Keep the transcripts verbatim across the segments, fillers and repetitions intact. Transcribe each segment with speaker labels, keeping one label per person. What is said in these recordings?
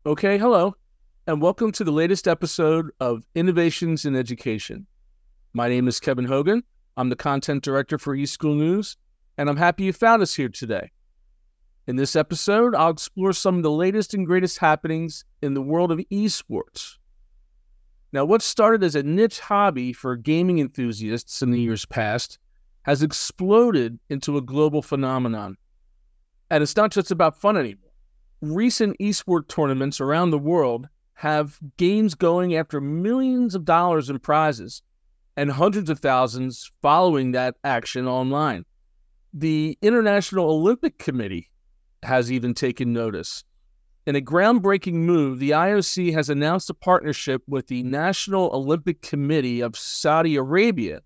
Speaker 1: Okay, hello, and welcome to the latest episode of Innovations in Education. My name is Kevin Hogan. I'm the content director for eSchool News, and I'm happy you found us here today. In this episode, I'll explore some of the latest and greatest happenings in the world of esports. Now, what started as a niche hobby for gaming enthusiasts in the years past has exploded into a global phenomenon. And it's not just about fun anymore. Recent esports tournaments around the world have games going after millions of dollars in prizes and hundreds of thousands following that action online. The International Olympic Committee has even taken notice. In a groundbreaking move, the I O C has announced a partnership with the National Olympic Committee of Saudi Arabia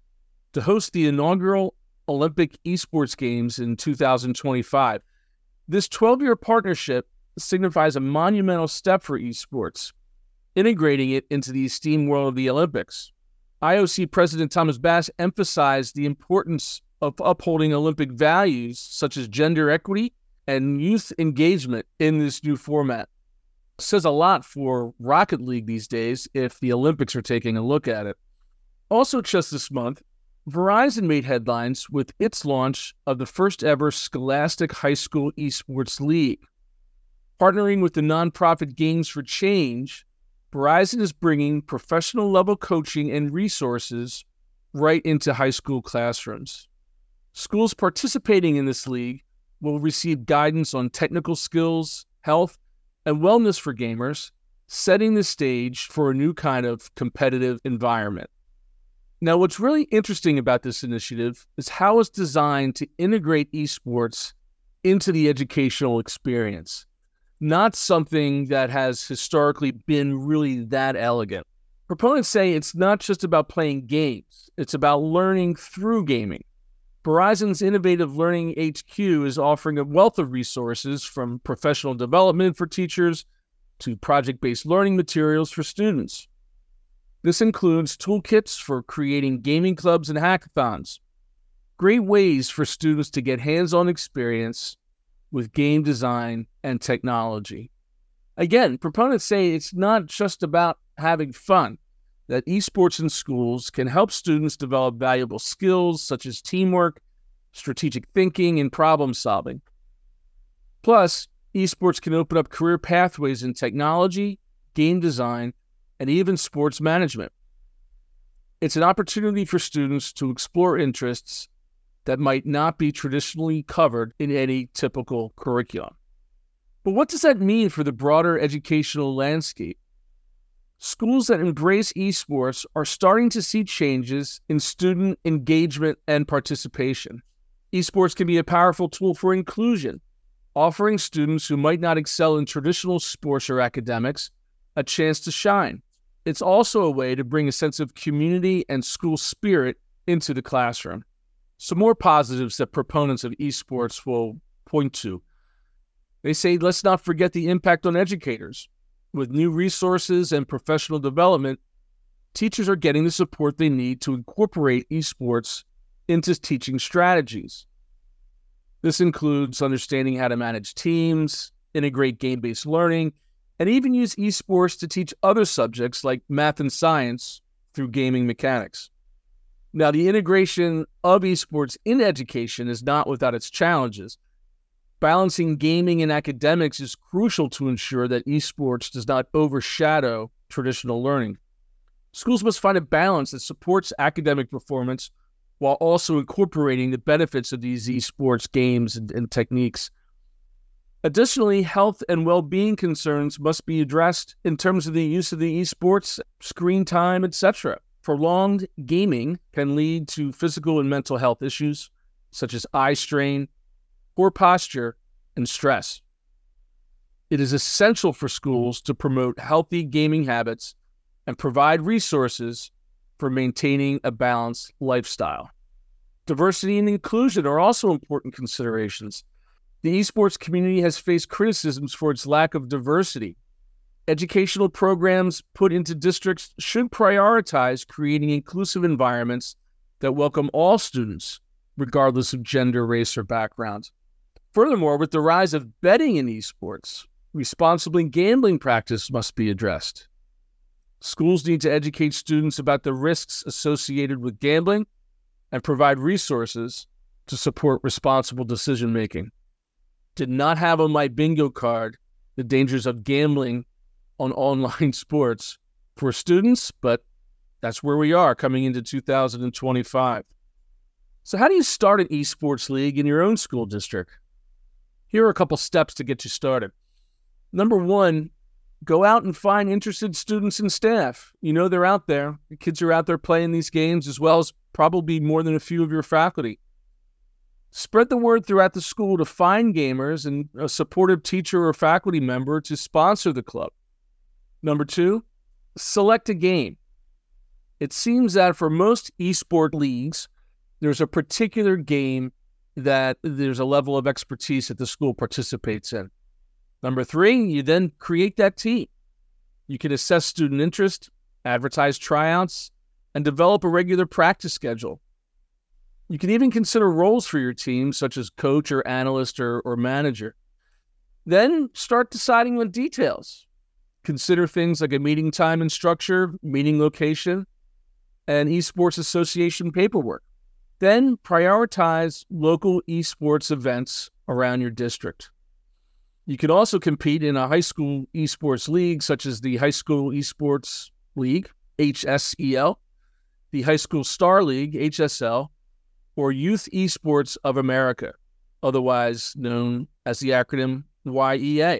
Speaker 1: to host the inaugural Olympic esports games in two thousand twenty-five. This twelve-year partnership signifies a monumental step for esports, integrating it into the esteemed world of the Olympics. I O C President Thomas Bach emphasized the importance of upholding Olympic values such as gender equity and youth engagement in this new format. It says a lot for Rocket League these days if the Olympics are taking a look at it. Also just this month, Verizon made headlines with its launch of the first ever Scholastic High School Esports League. Partnering with the nonprofit Games for Change, Verizon is bringing professional level coaching and resources right into high school classrooms. Schools participating in this league will receive guidance on technical skills, health, and wellness for gamers, setting the stage for a new kind of competitive environment. Now, what's really interesting about this initiative is how it's designed to integrate esports into the educational experience, not something that has historically been really that elegant. Proponents say it's not just about playing games, it's about learning through gaming. Verizon's Innovative Learning H Q is offering a wealth of resources from professional development for teachers to project-based learning materials for students. This includes toolkits for creating gaming clubs and hackathons, great ways for students to get hands-on experience with game design and technology. Again, proponents say it's not just about having fun, that esports in schools can help students develop valuable skills such as teamwork, strategic thinking, and problem solving. Plus, esports can open up career pathways in technology, game design, and even sports management. It's an opportunity for students to explore interests that might not be traditionally covered in any typical curriculum. But what does that mean for the broader educational landscape? Schools that embrace esports are starting to see changes in student engagement and participation. Esports can be a powerful tool for inclusion, offering students who might not excel in traditional sports or academics a chance to shine. It's also a way to bring a sense of community and school spirit into the classroom. Some more positives that proponents of esports will point to. They say, let's not forget the impact on educators. With new resources and professional development, teachers are getting the support they need to incorporate esports into teaching strategies. This includes understanding how to manage teams, integrate game-based learning, and even use esports to teach other subjects like math and science through gaming mechanics. Now, the integration of esports in education is not without its challenges. Balancing gaming and academics is crucial to ensure that esports does not overshadow traditional learning. Schools must find a balance that supports academic performance while also incorporating the benefits of these esports games and, and techniques. Additionally, health and well-being concerns must be addressed in terms of the use of the esports, screen time, et cetera. Prolonged gaming can lead to physical and mental health issues such as eye strain, poor posture, and stress. It is essential for schools to promote healthy gaming habits and provide resources for maintaining a balanced lifestyle. Diversity and inclusion are also important considerations. The esports community has faced criticisms for its lack of diversity. Educational programs put into districts should prioritize creating inclusive environments that welcome all students, regardless of gender, race, or background. Furthermore, with the rise of betting in esports, Responsibly gambling practice must be addressed. Schools need to educate students about the risks associated with gambling and provide resources to support responsible decision-making. Did not have on my bingo card the dangers of gambling on online sports for students, but that's where we are coming into two thousand twenty-five. So how do you start an esports league in your own school district? Here are a couple steps to get you started. Number one, go out and find interested students and staff. You know they're out there. The kids are out there playing these games, as well as probably more than a few of your faculty. Spread the word throughout the school to find gamers and a supportive teacher or faculty member to sponsor the club. Number two, select a game. It seems that for most esports leagues, there's a particular game that there's a level of expertise that the school participates in. Number three, you then create that team. You can assess student interest, advertise tryouts, and develop a regular practice schedule. You can even consider roles for your team, such as coach or analyst or, or manager. Then start deciding on details. Consider things like a meeting time and structure, meeting location, and esports association paperwork. Then prioritize local esports events around your district. You can also compete in a high school esports league, such as the High School Esports League, H S E L, the High School Star League, H S L, or Youth Esports of America, otherwise known as the acronym Y E A.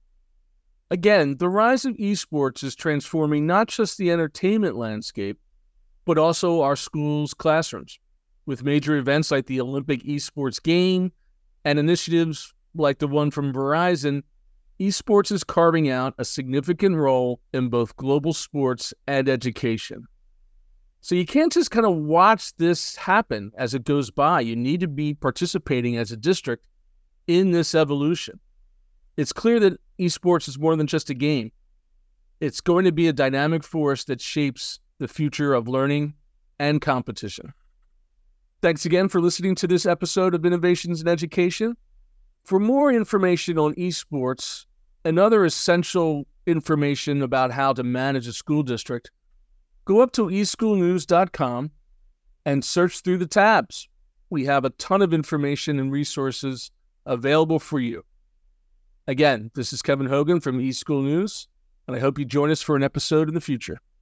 Speaker 1: Again, the rise of esports is transforming not just the entertainment landscape, but also our schools' classrooms, with major events like the Olympic Esports Game and initiatives like the one from Verizon. Esports is carving out a significant role in both global sports and education. So you can't just kind of watch this happen as it goes by. You need to be participating as a district in this evolution. It's clear that esports is more than just a game. It's going to be a dynamic force that shapes the future of learning and competition. Thanks again for listening to this episode of Innovations in Education. For more information on esports and other essential information about how to manage a school district, go up to e school news dot com and search through the tabs. We have a ton of information and resources available for you. Again, this is Kevin Hogan from eSchool News, and I hope you join us for an episode in the future.